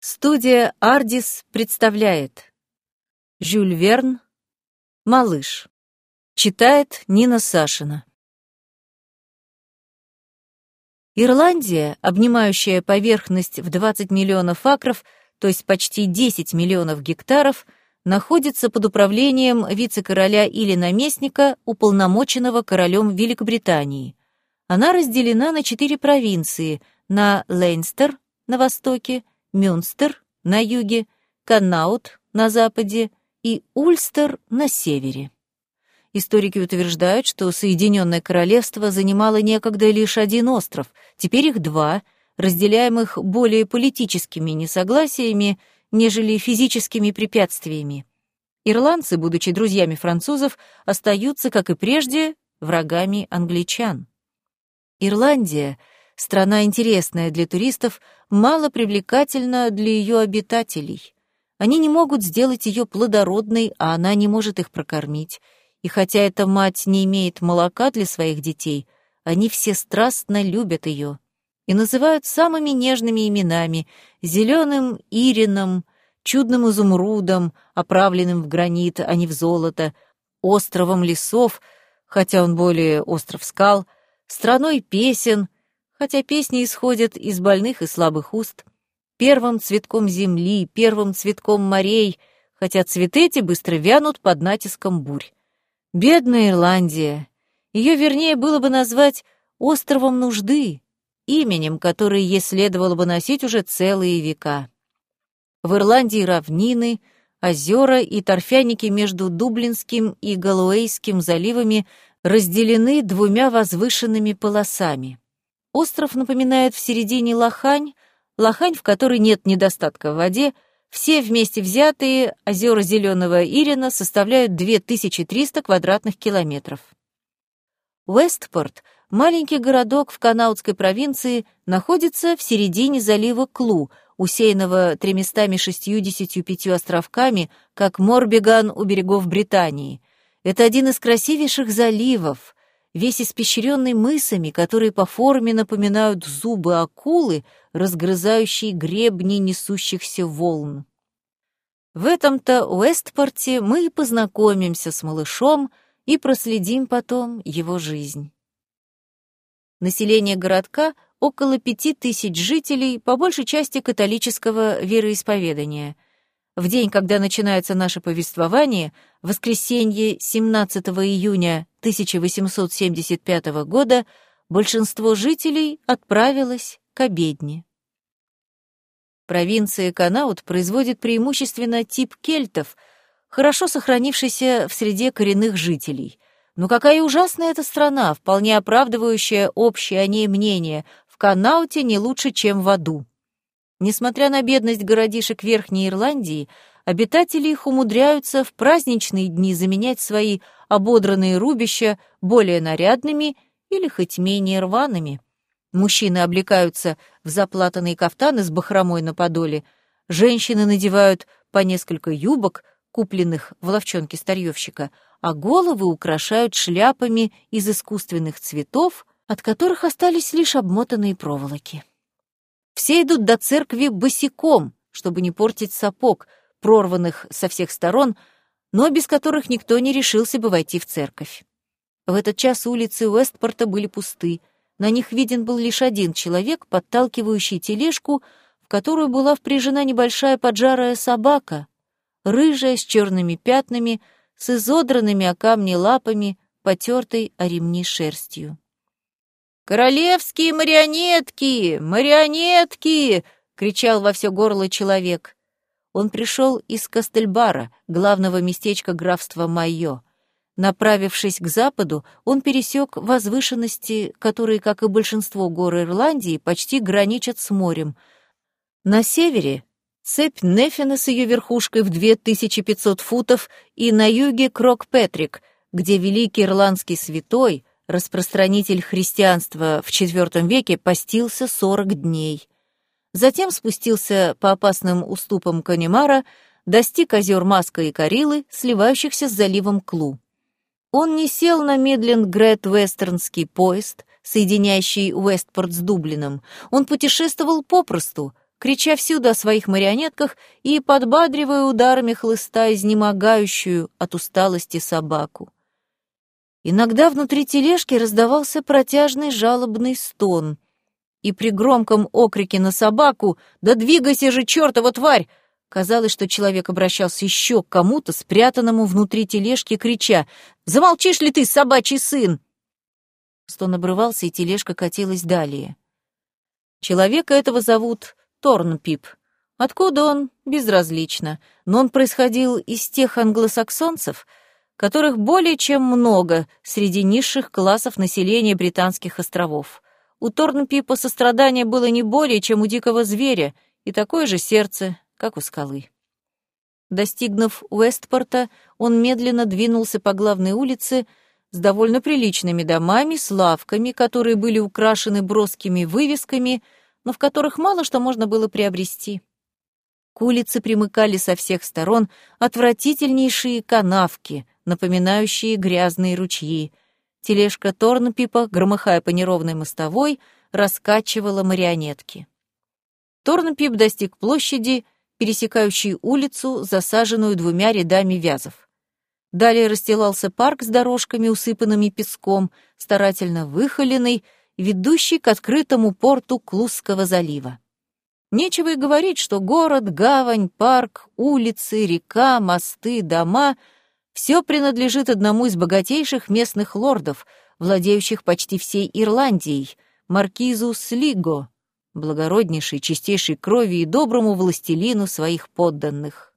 Студия «Ардис» представляет Жюль Верн «Малыш». Читает Нина Сашина. Ирландия, обнимающая поверхность в 20 миллионов акров, то есть почти 10 миллионов гектаров, находится под управлением вице-короля или наместника, уполномоченного королем Великобритании. Она разделена на 4 провинции: на Лейнстер на востоке, Мюнстер на юге, Канаут на западе и Ульстер на севере. Историки утверждают, что Соединенное Королевство занимало некогда лишь один остров, теперь их 2, разделяемых более политическими несогласиями, нежели физическими препятствиями. Ирландцы, будучи друзьями французов, остаются, как и прежде, врагами англичан. Ирландия — страна интересная для туристов, мало привлекательна для ее обитателей. Они не могут сделать ее плодородной, а она не может их прокормить. И хотя эта мать не имеет молока для своих детей, они все страстно любят ее и называют самыми нежными именами: зеленым ирином, чудным изумрудом, оправленным в гранит, а не в золото, островом лесов, хотя он более остров скал, страной песен, хотя песни исходят из больных и слабых уст, первым цветком земли, первым цветком морей, хотя цветы эти быстро вянут под натиском бурь. Бедная Ирландия! Ее вернее было бы назвать островом нужды, именем, которое ей следовало бы носить уже целые века. В Ирландии равнины, озера и торфяники между Дублинским и Галуэйским заливами разделены 2 возвышенными полосами. Остров напоминает в середине лохань, в которой нет недостатка в воде. Все вместе взятые озера Зеленого Ирина составляют 2300 квадратных километров. Уэстпорт, маленький городок в Канаутской провинции, находится в середине залива Клу, усеянного 365 островками, как Морбиган у берегов Британии. Это один из красивейших заливов, весь испещренный мысами, которые по форме напоминают зубы акулы, разгрызающие гребни несущихся волн. В этом-то Уэстпорте мы и познакомимся с малышом и проследим потом его жизнь. Население городка — около 5000 жителей, по большей части католического вероисповедания. В день, когда начинается наше повествование, воскресенье 17 июня 1875 года, большинство жителей отправилось к обедне. Провинция Канаут производит преимущественно тип кельтов, хорошо сохранившийся в среде коренных жителей. Но какая ужасная эта страна, вполне оправдывающая общее о ней мнение: в Канауте не лучше, чем в аду. Несмотря на бедность городишек Верхней Ирландии, обитатели их умудряются в праздничные дни заменять свои ободранные рубища более нарядными или хоть менее рваными. Мужчины облекаются в заплатанные кафтаны с бахромой на подоле, женщины надевают по несколько юбок, купленных в лавчонке старьевщика, а головы украшают шляпами из искусственных цветов, от которых остались лишь обмотанные проволоки. Все идут до церкви босиком, чтобы не портить сапог, прорванных со всех сторон, но без которых никто не решился бы войти в церковь. В этот час улицы Уэстпорта были пусты. На них виден был лишь один человек, подталкивающий тележку, в которую была впряжена небольшая поджарая собака, рыжая, с черными пятнами, с изодранными о камни лапами, потертой о ремни шерстью. «Королевские марионетки! Марионетки!» — кричал во все горло человек. Он пришел из Кастельбара, главного местечка графства Майо. Направившись к западу, он пересек возвышенности, которые, как и большинство гор Ирландии, почти граничат с морем. На севере — цепь Неффена с ее верхушкой в 2500 футов, и на юге — Крок-Петрик, где великий ирландский святой, распространитель христианства в IV веке, постился 40 дней. Затем спустился по опасным уступам Конемара, достиг озер Маска и Карилы, сливающихся с заливом Клу. Он не сел на Мидленд-Грейт-Вестернский поезд, соединяющий Уэстпорт с Дублином. Он путешествовал попросту, крича всюду о своих марионетках и подбадривая ударами хлыста изнемогающую от усталости собаку. Иногда внутри тележки раздавался протяжный жалобный стон, и при громком окрике на собаку «Да двигайся же, чёртова тварь!» казалось, что человек обращался еще к кому-то, спрятанному внутри тележки, крича «Замолчишь ли ты, собачий сын!» Стон обрывался, и тележка катилась далее. Человека этого зовут Торнпип. Откуда он? Безразлично. Но он происходил из тех англосаксонцев, которых более чем много среди низших классов населения Британских островов. У Торнпипа сострадание было не более, чем у дикого зверя, и такое же сердце, как у скалы. Достигнув Уэстпорта, он медленно двинулся по главной улице с довольно приличными домами, с лавками, которые были украшены броскими вывесками, но в которых мало что можно было приобрести. К улице примыкали со всех сторон отвратительнейшие канавки, напоминающие грязные ручьи. Тележка Торнпипа, громыхая по неровной мостовой, раскачивала марионетки. Торнпип достиг площади, пересекающей улицу, засаженную 2 рядами вязов. Далее расстилался парк с дорожками, усыпанными песком, старательно выхоленный, ведущий к открытому порту Клузского залива. Нечего и говорить, что город, гавань, парк, улицы, река, мосты, дома — все принадлежит одному из богатейших местных лордов, владеющих почти всей Ирландией, маркизу Слиго, благороднейшей, чистейшей крови и доброму властелину своих подданных.